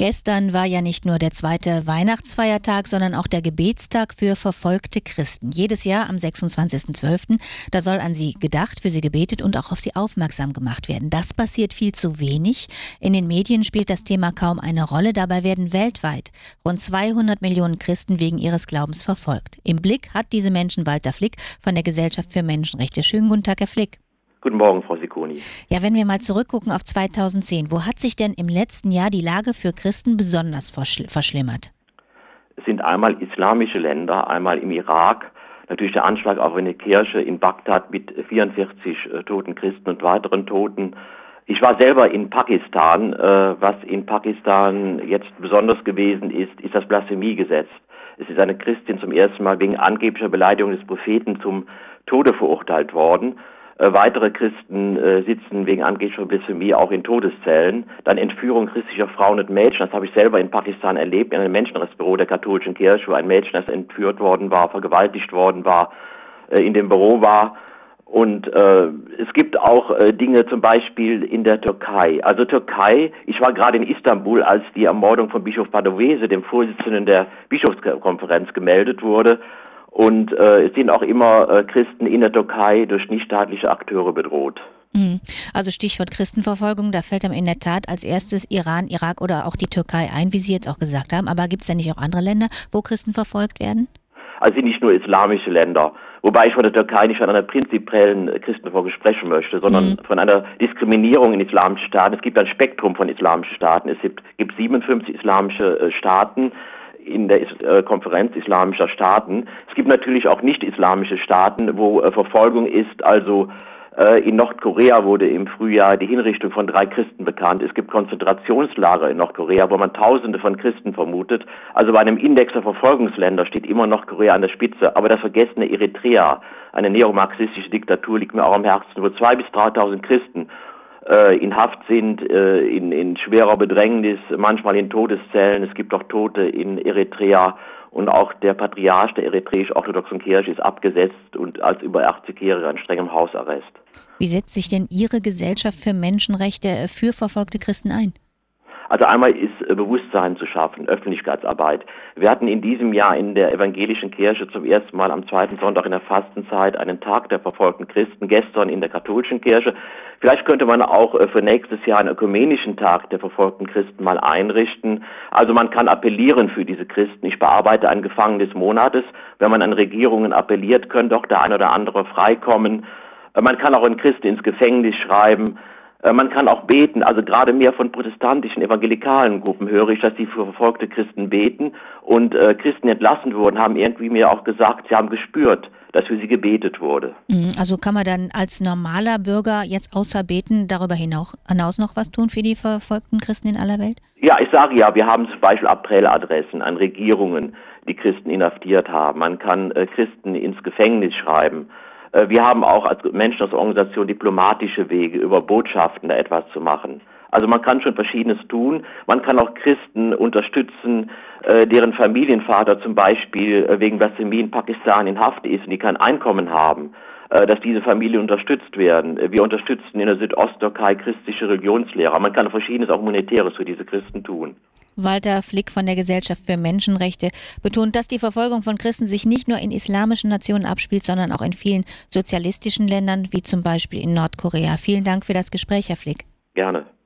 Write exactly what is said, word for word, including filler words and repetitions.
Gestern war ja nicht nur der zweite Weihnachtsfeiertag, sondern auch der Gebetstag für verfolgte Christen. Jedes Jahr am sechsundzwanzigsten zwölften Da soll an sie gedacht, für sie gebetet und auch auf sie aufmerksam gemacht werden. Das passiert viel zu wenig. In den Medien spielt das Thema kaum eine Rolle. Dabei werden weltweit rund zweihundert Millionen Christen wegen ihres Glaubens verfolgt. Im Blick hat diese Menschen Walter Flick von der Gesellschaft für Menschenrechte. Schönen guten Tag, Herr Flick. Guten Morgen, Frau Sicconi. Ja, wenn wir mal zurückgucken auf zweitausendzehn, wo hat sich denn im letzten Jahr die Lage für Christen besonders verschl- verschlimmert? Es sind einmal islamische Länder, einmal im Irak, natürlich der Anschlag auf eine Kirche in Bagdad mit vierundvierzig äh, toten Christen und weiteren Toten. Ich war selber in Pakistan. Äh, was in Pakistan jetzt besonders gewesen ist, ist das Blasphemiegesetz. Es ist eine Christin zum ersten Mal wegen angeblicher Beleidigung des Propheten zum Tode verurteilt worden. Äh, weitere Christen äh, sitzen wegen angeblicher Blasphemie auch in Todeszellen. Dann Entführung christlicher Frauen und Mädchen. Das habe ich selber in Pakistan erlebt, in einem Menschenrechtsbüro der katholischen Kirche, wo ein Mädchen, das entführt worden war, vergewaltigt worden war, äh, in dem Büro war. Und äh, es gibt auch äh, Dinge zum Beispiel in der Türkei. Also Türkei, ich war gerade in Istanbul, als die Ermordung von Bischof Padovese, dem Vorsitzenden der Bischofskonferenz, gemeldet wurde. Und äh, es sind auch immer äh, Christen in der Türkei durch nichtstaatliche Akteure bedroht. Also Stichwort Christenverfolgung, da fällt einem in der Tat als erstes Iran, Irak oder auch die Türkei ein, wie Sie jetzt auch gesagt haben. Aber gibt es denn nicht auch andere Länder, wo Christen verfolgt werden? Also sind nicht nur islamische Länder. Wobei ich von der Türkei nicht von einer prinzipiellen Christenverfolgung sprechen möchte, sondern mhm. von einer Diskriminierung in islamischen Staaten. Es gibt ein Spektrum von islamischen Staaten. Es gibt, gibt siebenundfünfzig islamische äh, Staaten in der äh, Konferenz islamischer Staaten. Es gibt natürlich auch nicht-islamische Staaten, wo äh, Verfolgung ist. Also äh, in Nordkorea wurde im Frühjahr die Hinrichtung von drei Christen bekannt. Es gibt Konzentrationslager in Nordkorea, wo man Tausende von Christen vermutet. Also bei einem Index der Verfolgungsländer steht immer Nordkorea an der Spitze. Aber das vergessene Eritrea, eine neomarxistische Diktatur, liegt mir auch am Herzen, wo zwei bis dreitausend Christen äh, in Haft sind, äh, in, in schwerer Bedrängnis, manchmal in Todeszellen. Es gibt auch Tote in Eritrea. Und auch der Patriarch der eritreisch-orthodoxen Kirche ist abgesetzt und als über achtzigjähriger in strengem Hausarrest. Wie setzt sich denn Ihre Gesellschaft für Menschenrechte für verfolgte Christen ein? Also einmal ist Bewusstsein zu schaffen, Öffentlichkeitsarbeit. Wir hatten in diesem Jahr in der evangelischen Kirche zum ersten Mal am zweiten Sonntag in der Fastenzeit einen Tag der verfolgten Christen, gestern in der katholischen Kirche. Vielleicht könnte man auch für nächstes Jahr einen ökumenischen Tag der verfolgten Christen mal einrichten. Also man kann appellieren für diese Christen. Ich bearbeite einen Gefangenen des Monates. Wenn man an Regierungen appelliert, können doch der ein oder andere freikommen. Man kann auch einen Christen ins Gefängnis schreiben. Man kann auch beten, also gerade mehr von protestantischen, evangelikalen Gruppen höre ich, dass sie für verfolgte Christen beten. Und äh, Christen, die entlassen wurden, haben irgendwie mir auch gesagt, sie haben gespürt, dass für sie gebetet wurde. Also kann man dann als normaler Bürger jetzt außer beten darüber hinaus, hinaus noch was tun für die verfolgten Christen in aller Welt? Ja, ich sage ja, wir haben zum Beispiel Appeladressen an Regierungen, die Christen inhaftiert haben. Man kann äh, Christen ins Gefängnis schreiben. Wir haben auch als Menschenrechtsorganisation diplomatische Wege, über Botschaften da etwas zu machen. Also man kann schon Verschiedenes tun. Man kann auch Christen unterstützen, äh, deren Familienvater zum Beispiel äh, wegen Blasphemie in Pakistan in Haft ist und die kein Einkommen haben, äh, dass diese Familien unterstützt werden. Wir unterstützen in der Südosttürkei christliche Religionslehrer. Man kann Verschiedenes auch Humanitäres für diese Christen tun. Walter Flick von der Gesellschaft für Menschenrechte betont, dass die Verfolgung von Christen sich nicht nur in islamischen Nationen abspielt, sondern auch in vielen sozialistischen Ländern, wie zum Beispiel in Nordkorea. Vielen Dank für das Gespräch, Herr Flick. Gerne.